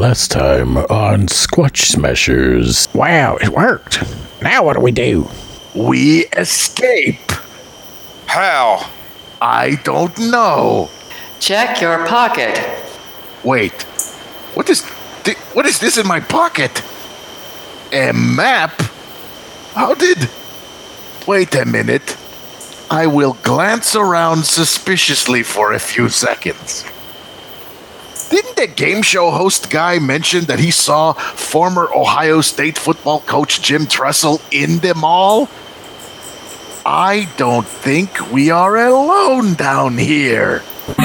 Last time on Squatch Smashers. Wow, it worked. Now what do we do? We escape. How? I don't know. Check your pocket. Wait, what is this in my pocket? A map? How did... Wait a minute. I will glance around suspiciously for a few seconds. Didn't the game show host guy mention that he saw former Ohio State football coach Jim Tressel in the mall? I don't think we are alone down here.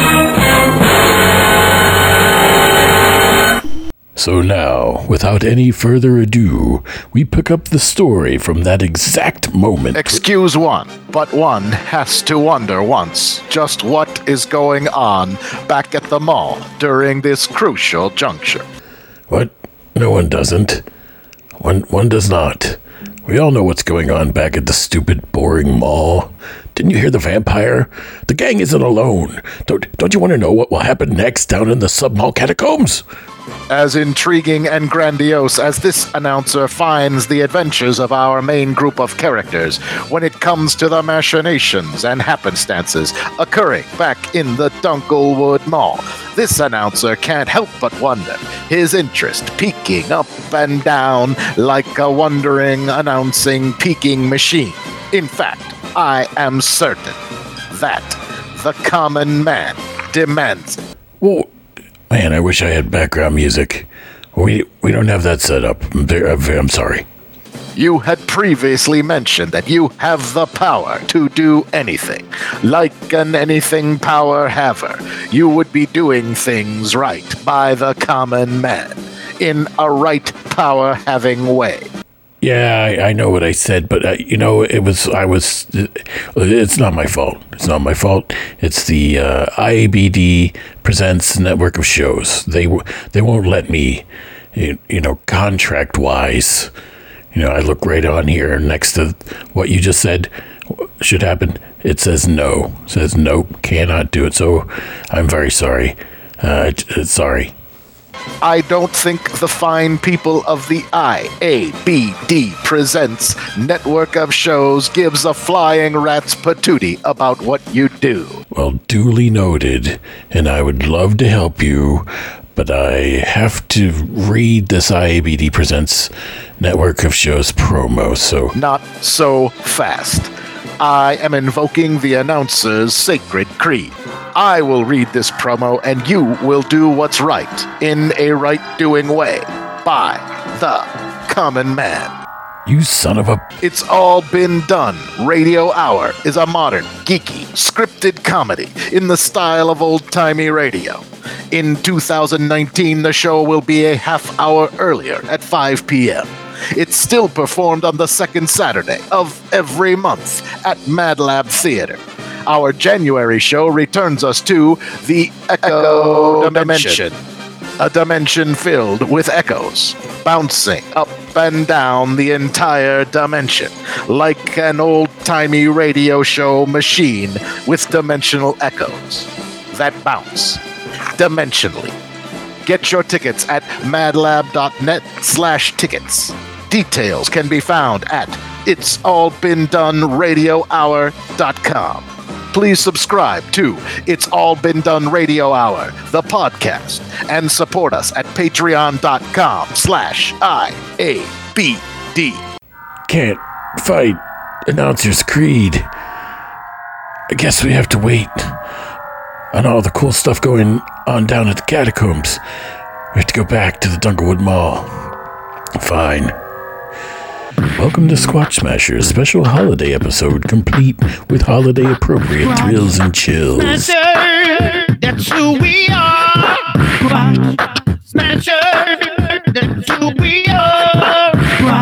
So now, without any further ado, we pick up the story from that exact moment. Excuse one, but one has to wonder once just what is going on back at the mall during this crucial juncture. What? No one doesn't. One does not. We all know what's going on back at the stupid, boring mall. Didn't you hear the vampire? The gang isn't alone. Don't you want to know what will happen next down in the sub-mall catacombs? As intriguing and grandiose as this announcer finds the adventures of our main group of characters when it comes to the machinations and happenstances occurring back in the Dunklewood Mall, this announcer can't help but wonder, his interest peaking up and down like a wandering, announcing, peaking machine. In fact, I am certain that the common man demands it. Well, man, I wish I had background music. We don't have that set up. I'm sorry. You had previously mentioned that you have the power to do anything. Like an anything power haver, you would be doing things right by the common man, in a right power-having way. Yeah, I know what I said, but it's not my fault. It's not my fault. It's the IABD presents network of shows. They won't let me, contract-wise. I look right on here next to what you just said should happen. It says no. It says nope, cannot do it. So I'm very sorry. Sorry. I don't think the fine people of the IABD Presents network of shows gives a flying rat's patootie about what you do. Well, duly noted, and I would love to help you, but I have to read this IABD Presents network of shows promo, so... Not so fast. I am invoking the announcer's sacred creed. I will read this promo and you will do what's right in a right-doing way by the common man. You son of a... It's All Been Done. Radio Hour is a modern, geeky, scripted comedy in the style of old-timey radio. In 2019, the show will be a half hour earlier at 5 p.m. It's still performed on the second Saturday of every month at Mad Lab Theater. Our January show returns us to the Echo Dimension. A dimension filled with echoes, bouncing up and down the entire dimension, like an old-timey radio show machine with dimensional echoes that bounce dimensionally. Get your tickets at madlab.net/tickets. Details can be found at itsallbeendonradiohour.com. Please subscribe to It's All Been Done Radio Hour, the podcast, and support us at patreon.com/IABD. Can't fight Announcer's Creed. I guess we have to wait on all the cool stuff going on down at the catacombs. We have to go back to the Dunklewood Mall. Fine. Welcome to Squatch Smashers, special holiday episode complete with holiday-appropriate thrills and chills. Smasher, that's who we are. Smasher, that's who we are.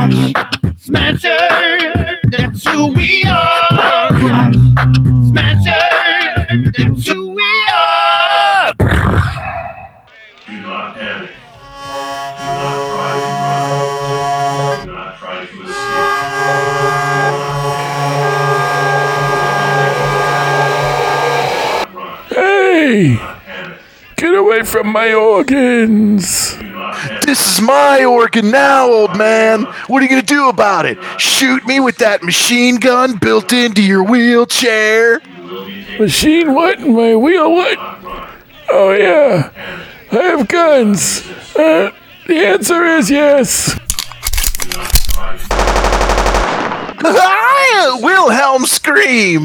Smasher, that's who we are. Smasher, that's who we are. Do not panic. Do not try to run. Do not try to escape. Hey! Get away from my organs! Do not panic. This is my organ now, old man. What are you gonna do about it? Shoot me with that machine gun built into your wheelchair? Machine what in my wheel what? Oh yeah, I have guns. The answer is yes. Wilhelm scream!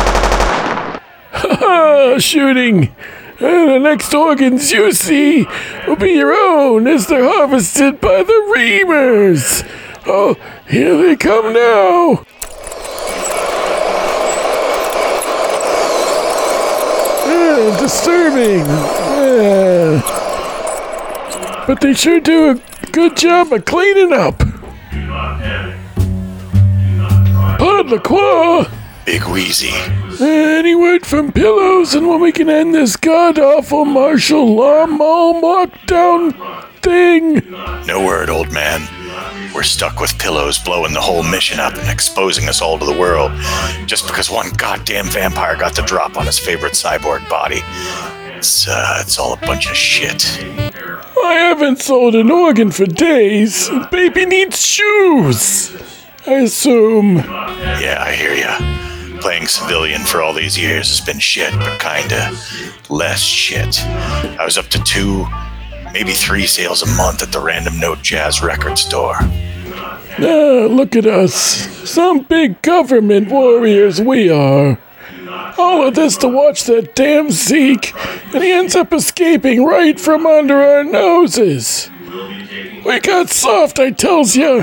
Shooting. The next organs you see will be your own as they're harvested by the Reamers. Oh, here they come now. Disturbing. But they sure do a good job of cleaning up. Do not panic. Do not try. Pod LaCroix. Big Wheezy. Any word from Pillows and when we can end this god-awful martial law mall lockdown thing? No word, old man. We're stuck with Pillows blowing the whole mission up and exposing us all to the world just because one goddamn vampire got the drop on his favorite cyborg body. It's all a bunch of shit. I haven't sold an organ for days. Baby needs shoes. I assume. Yeah, I hear ya. Playing civilian for all these years has been shit, but kinda less shit. I was up to 2, maybe 3 sales a month at the Random Note Jazz record store. Look at us. Some big government warriors we are. All of this to watch that damn Zeke, and he ends up escaping right from under our noses. We got soft, I tells ya.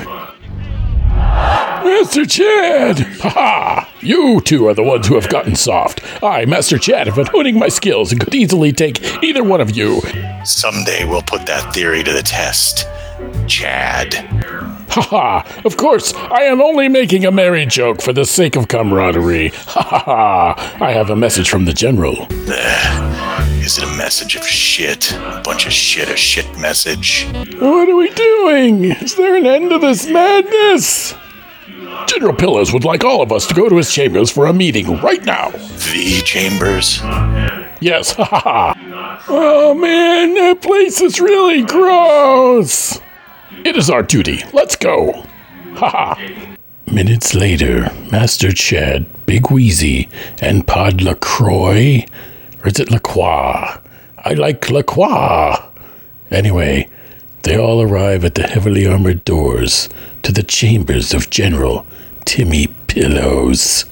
Master Chad! Ha! You two are the ones who have gotten soft. I, Master Chad, have been honing my skills and could easily take either one of you. Someday we'll put that theory to the test, Chad. Ha! Of course, I am only making a merry joke for the sake of camaraderie. Ha! I have a message from the General. Is it a message of shit? A bunch of shit, a shit message? What are we doing? Is there an end to this madness? General Pillows would like all of us to go to his chambers for a meeting right now. The chambers? Yes, ha! Oh man, that place is really gross. It is our duty. Let's go. Ha! Minutes later, Master Chad, Big Wheezy, and Pod LaCroix, or is it LaCroix? I like LaCroix. Anyway, they all arrive at the heavily armored doors to the chambers of General Timmy Pillows.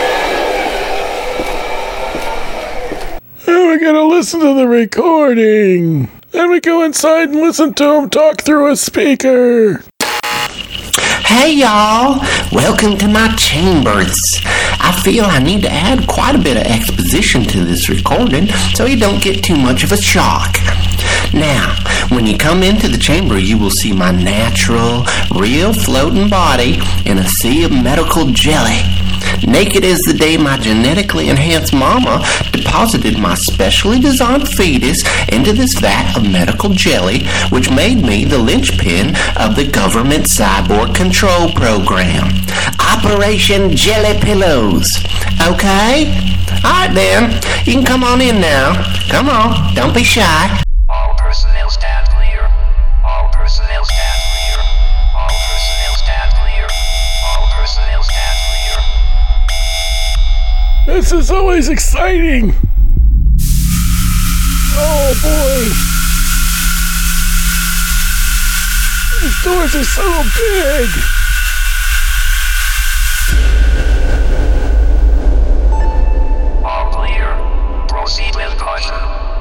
Oh, we gotta listen to the recording. Then we go inside and listen to him talk through a speaker. Hey y'all, welcome to my chambers. I feel I need to add quite a bit of exposition to this recording so you don't get too much of a shock. Now, when you come into the chamber, you will see my natural, real floating body in a sea of medical jelly. Naked as the day my genetically enhanced mama deposited my specially designed fetus into this vat of medical jelly, which made me the linchpin of the government cyborg control program. Operation Jelly Pillows. Okay? Alright then, you can come on in now. Come on, don't be shy. All personnel stand clear. All personnel stand clear. All personnel stand clear. All personnel stand clear. This is always exciting. Oh boy. These doors are so big. All clear. Proceed with caution.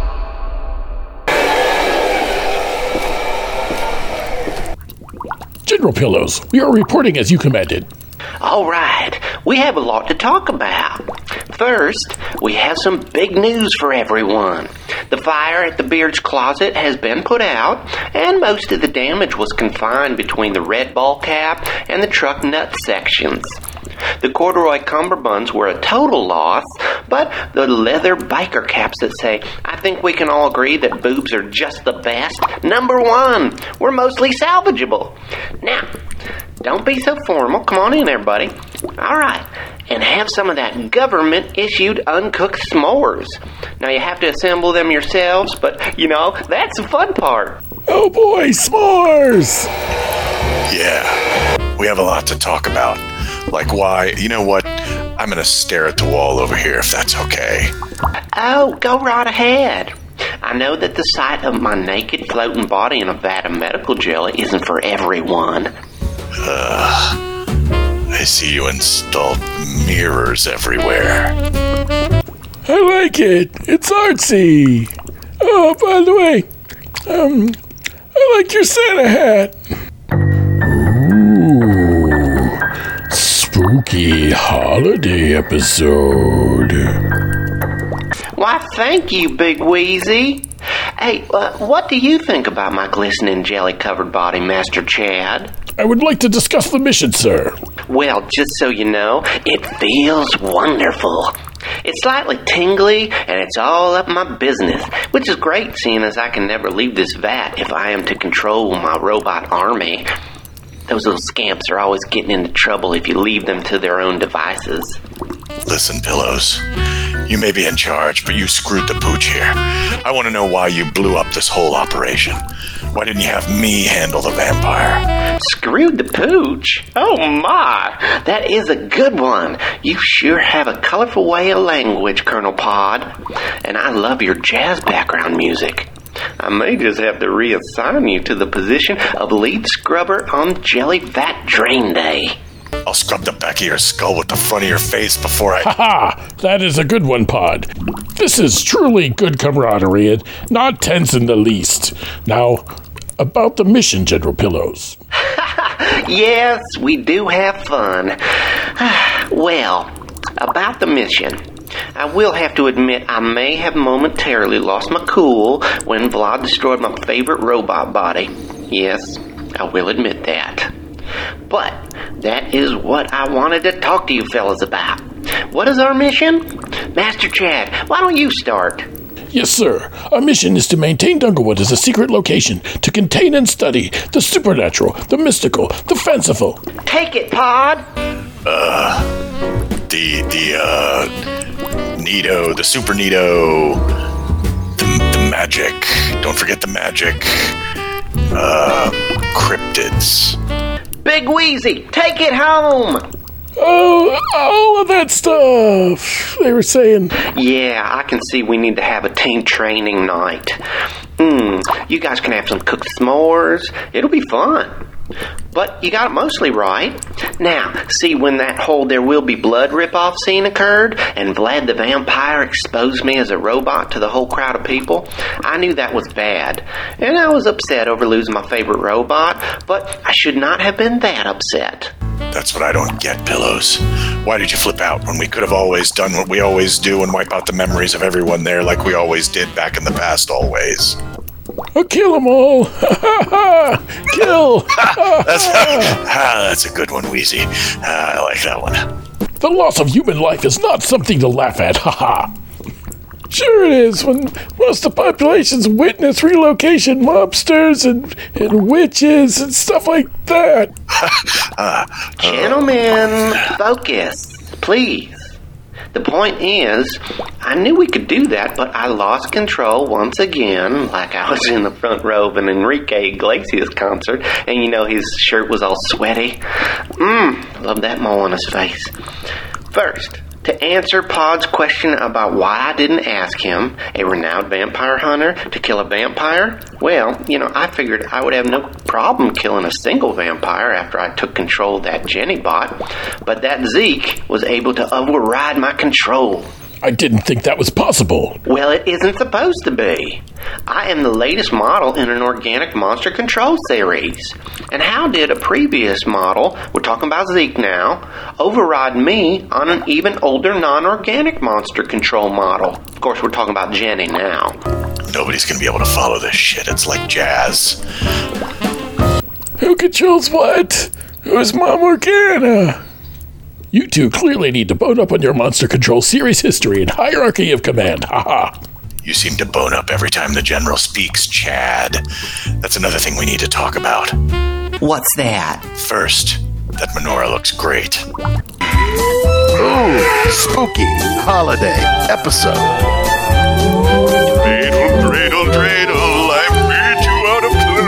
General Pillows, we are reporting as you commanded. All right, we have a lot to talk about. First, we have some big news for everyone. The fire at the Beard's Closet has been put out, and most of the damage was confined between the red ball cap and the truck nut sections. The corduroy cummerbunds were a total loss, but the leather biker caps that say, "I think we can all agree that boobs are just the best," #1, were mostly salvageable. Now, don't be so formal. Come on in, everybody. All right. And have some of that government-issued uncooked s'mores. Now, you have to assemble them yourselves, but, that's the fun part. Oh boy, s'mores! Yeah, we have a lot to talk about. Like why, you know what? I'm gonna stare at the wall over here if that's okay. Oh, go right ahead. I know that the sight of my naked floating body in a vat of medical jelly isn't for everyone. I see you installed mirrors everywhere. I like it. It's artsy. Oh, by the way, I like your Santa hat. Ooh, spooky holiday episode. Why, thank you, Big Wheezy. Hey, what do you think about my glistening jelly-covered body, Master Chad? I would like to discuss the mission, sir. Well, just so you know, it feels wonderful. It's slightly tingly, and it's all up my business, which is great seeing as I can never leave this vat if I am to control my robot army. Those little scamps are always getting into trouble if you leave them to their own devices. Listen, Pillows. You may be in charge, but you screwed the pooch here. I want to know why you blew up this whole operation. Why didn't you have me handle the vampire? Screwed the pooch? Oh my, that is a good one. You sure have a colorful way of language, Colonel Pod. And I love your jazz background music. I may just have to reassign you to the position of lead scrubber on Jelly Vat Drain Day. I'll scrub the back of your skull with the front of your face before I... Ha! That is a good one, Pod. This is truly good camaraderie and not tense in the least. Now, about the mission, General Pillows. Yes, we do have fun. Well, about the mission. I will have to admit I may have momentarily lost my cool when Vlad destroyed my favorite robot body. Yes, I will admit that. But that is what I wanted to talk to you fellas about. What is our mission? Master Chad, why don't you start? Yes, sir. Our mission is to maintain Dunglewood as a secret location to contain and study the supernatural, the mystical, the fanciful. Take it, Pod. Neato, the super neato, the magic. Don't forget the magic. Cryptids. Big Wheezy, take it home. Oh, all of that stuff they were saying. Yeah, I can see we need to have a team training night. You guys can have some cooked s'mores. It'll be fun. But you got it mostly right. Now, see when that whole there will be blood rip-off scene occurred and Vlad the Vampire exposed me as a robot to the whole crowd of people? I knew that was bad, and I was upset over losing my favorite robot, but I should not have been that upset. That's what I don't get, Pillows. Why did you flip out when we could have always done what we always do and wipe out the memories of everyone there like we always did back in the past I'll kill them all. Kill. That's a good one, Wheezy. I like that one. The loss of human life is not something to laugh at. Sure it is. When most of the populations witness relocation mobsters and witches and stuff like that. Gentlemen, focus, please. The point is, I knew we could do that, but I lost control once again, like I was in the front row of an Enrique Iglesias concert, and you know his shirt was all sweaty. Love that mole on his face. First, to answer Pod's question about why I didn't ask him, a renowned vampire hunter, to kill a vampire, well, I figured I would have no problem killing a single vampire after I took control of that Jenny bot, but that Zeke was able to override my control. I didn't think that was possible. Well, it isn't supposed to be. I am the latest model in an organic monster control series. And how did a previous model, we're talking about Zeke now, override me on an even older non-organic monster control model? Of course, we're talking about Jenny now. Nobody's gonna be able to follow this shit. It's like jazz. Who controls what? Who's Mom Morgana? You two clearly need to bone up on your monster control series history and hierarchy of command. Haha. You seem to bone up every time the General speaks, Chad. That's another thing we need to talk about. What's that? First, that menorah looks great. Ooh, spooky holiday episode. Dreidel, dreidel, dreidel, I made you out of clay.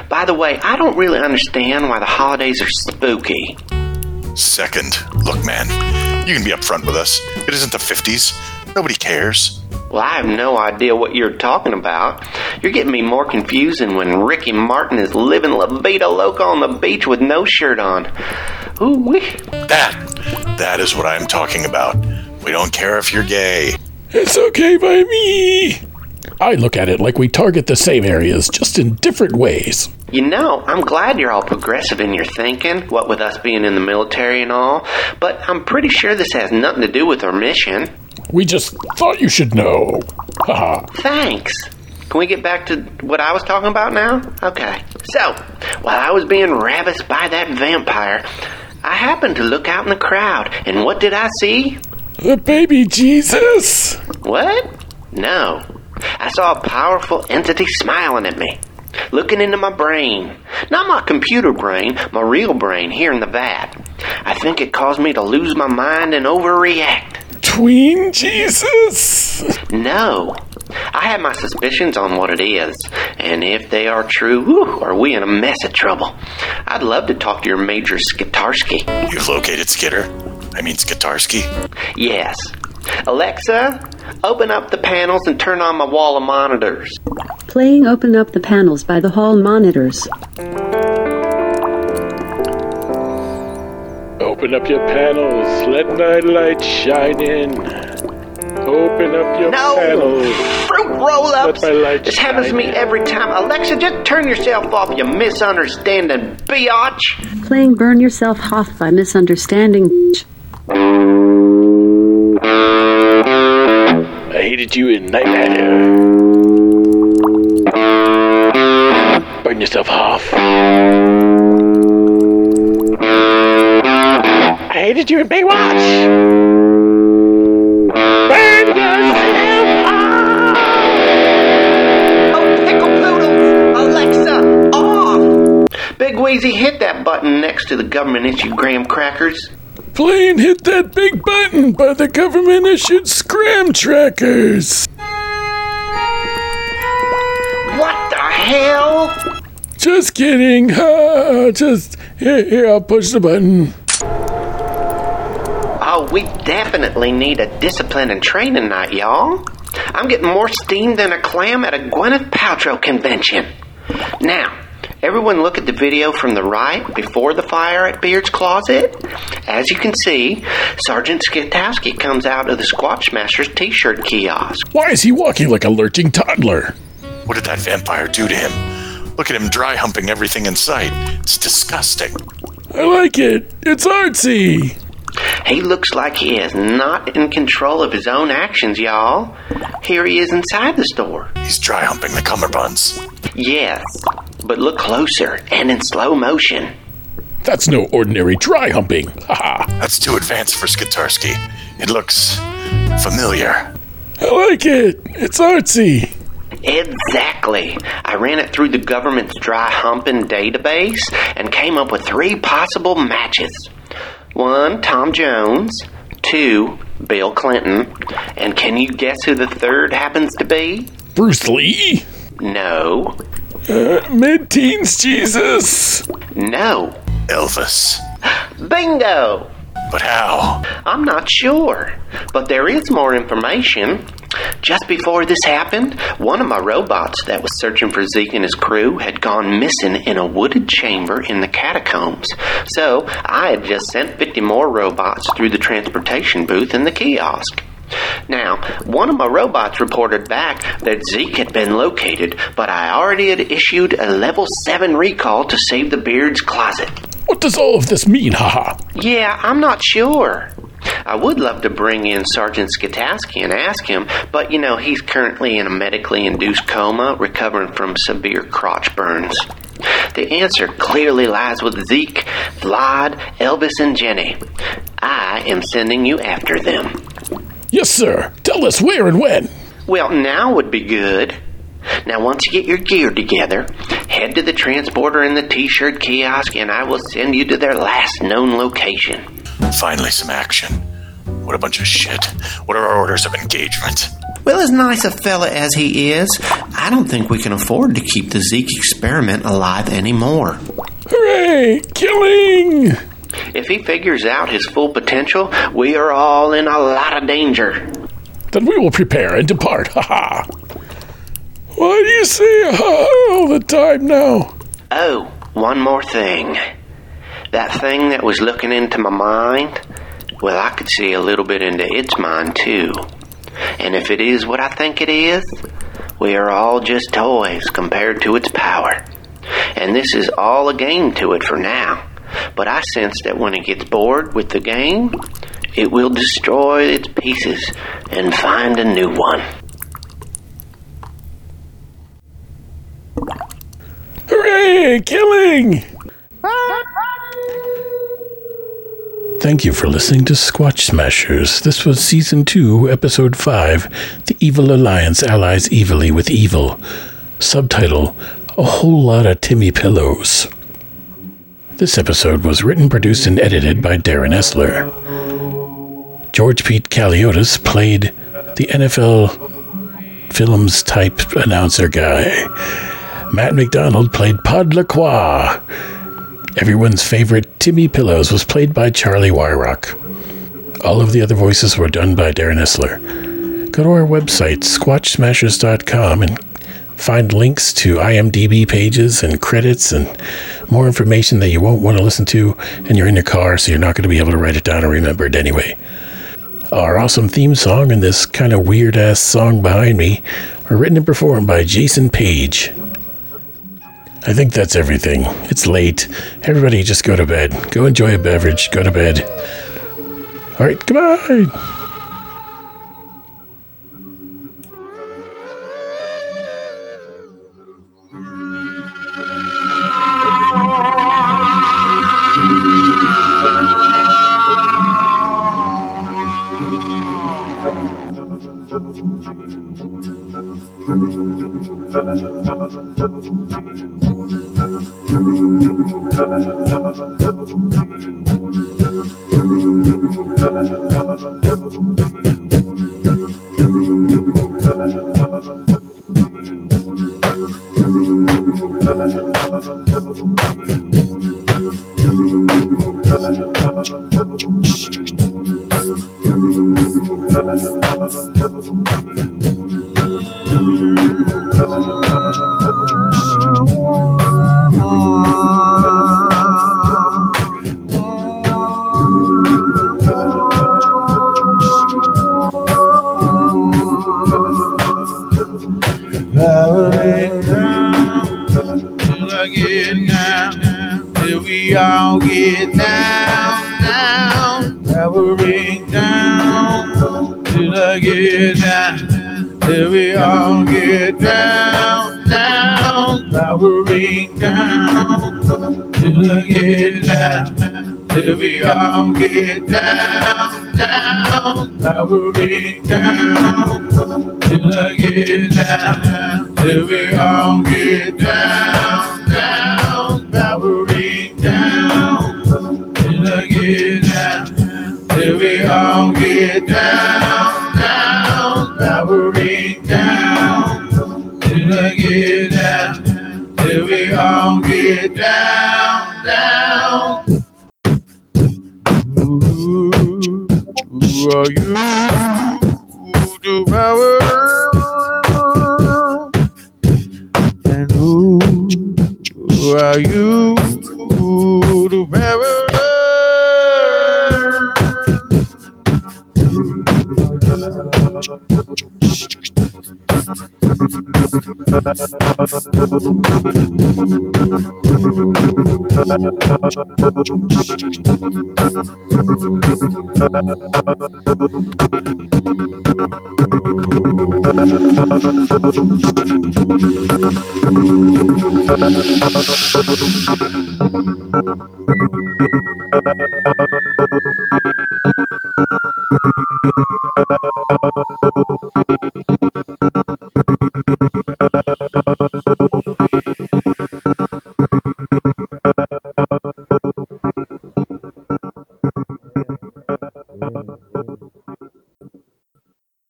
By the way, I don't really understand why the holidays are spooky. Second, look, man, you can be upfront with us. It isn't the 50s. Nobody cares. Well, I have no idea what you're talking about. You're getting me more confused than when Ricky Martin is living La Vida Loca on the beach with no shirt on. Ooh-wee. That is what I'm talking about. We don't care if you're gay. It's okay by me. I look at it like we target the same areas, just in different ways. You know, I'm glad you're all progressive in your thinking, what with us being in the military and all, but I'm pretty sure this has nothing to do with our mission. We just thought you should know. Haha. Thanks. Can we get back to what I was talking about now? Okay. So, while I was being ravished by that vampire, I happened to look out in the crowd, and what did I see? The baby Jesus. What? No. I saw a powerful entity smiling at me, looking into my brain. Not my computer brain, my real brain here in the vat. I think it caused me to lose my mind and overreact. Tween Jesus? No. I have my suspicions on what it is, and if they are true, are we in a mess of trouble. I'd love to talk to your Major Skitarsky. You've located Skitarsky? Yes. Alexa, open up the panels and turn on my wall of monitors. Playing Open Up the Panels by the Hall Monitors. Open up your panels. Let night light shine in. Open up your panels. Fruit roll-ups! Let my light This happens to me every time. Alexa, just turn yourself off, you misunderstanding biatch. Playing Burn Yourself Hoff by Misunderstanding. I hated you in Night Rider. Burn yourself off. I hated you in Baywatch. Burn yourself off. Oh, pickle poodles! Alexa, off! Big Wheezy, hit that button next to the government-issued graham crackers. Play and hit that big button by the government-issued scram trackers. What the hell? Just kidding. Here, I'll push the button. Oh, we definitely need a discipline and training night, y'all. I'm getting more steam than a clam at a Gwyneth Paltrow convention. Now, everyone look at the video from the right before the fire at Beard's Closet. As you can see, Sergeant Skitowski comes out of the Squatch Smashers t-shirt kiosk. Why is he walking like a lurching toddler? What did that vampire do to him? Look at him dry humping everything in sight. It's disgusting. I like it. It's artsy. He looks like he is not in control of his own actions, y'all. Here he is inside the store. He's dry humping the cummerbunds. Yes, but look closer and in slow motion. That's no ordinary dry humping. Haha. That's too advanced for Skitarsky. It looks familiar. I like it. It's artsy. Exactly. I ran it through the government's dry humping database and came up with 3 possible matches. 1, Tom Jones. 2, Bill Clinton. And can you guess who the third happens to be? Bruce Lee? No. Mid-teens Jesus? No. Elvis. Bingo! But how? I'm not sure, but there is more information. Just before this happened, one of my robots that was searching for Zeke and his crew had gone missing in a wooded chamber in the catacombs. So I had just sent 50 more robots through the transportation booth in the kiosk. Now, one of my robots reported back that Zeke had been located, but I already had issued a level 7 recall to save the Beard's Closet. What does all of this mean, haha? Yeah, I'm not sure. I would love to bring in Sergeant Skitowski and ask him, but he's currently in a medically induced coma, recovering from severe crotch burns. The answer clearly lies with Zeke, Vlad, Elvis, and Jenny. I am sending you after them. Yes, sir. Tell us where and when. Well, now would be good. Now, once you get your gear together, head to the transporter in the t-shirt kiosk, and I will send you to their last known location. Finally, some action. What a bunch of shit. What are our orders of engagement? Well, as nice a fella as he is, I don't think we can afford to keep the Zeke experiment alive anymore. Hooray! Killing! If he figures out his full potential, we are all in a lot of danger. Then we will prepare and depart. Ha ha! Why do you say ha all the time now? Oh, one more thing. That thing that was looking into my mind, well, I could see a little bit into its mind, too. And if it is what I think it is, we are all just toys compared to its power. And this is all a game to it for now. But I sense that when it gets bored with the game, it will destroy its pieces and find a new one. Hooray! Killing! Thank you for listening to Squatch Smashers. This was Season 2, Episode 5, The Evil Alliance Allies Evilly with Evil. Subtitle, A Whole Lot of Timmy Pillows. This episode was written, produced, and edited by Darren Esler. George Pete Kaliotis played the NFL Films type announcer guy. Matt McDonald played Pod LaCroix. Everyone's favorite Timmy Pillows was played by Charlie Wyrock. All of the other voices were done by Darren Esler. Go to our website, squatchsmashers.com, and find links to IMDb pages and credits and more information that you won't want to listen to, and you're in your car, so you're not going to be able to write it down or remember it anyway. Our awesome theme song and this kind of weird-ass song behind me were written and performed by Jason Page. I think that's everything. It's late. Everybody just go to bed. Go enjoy a beverage. Go to bed. All right, goodbye.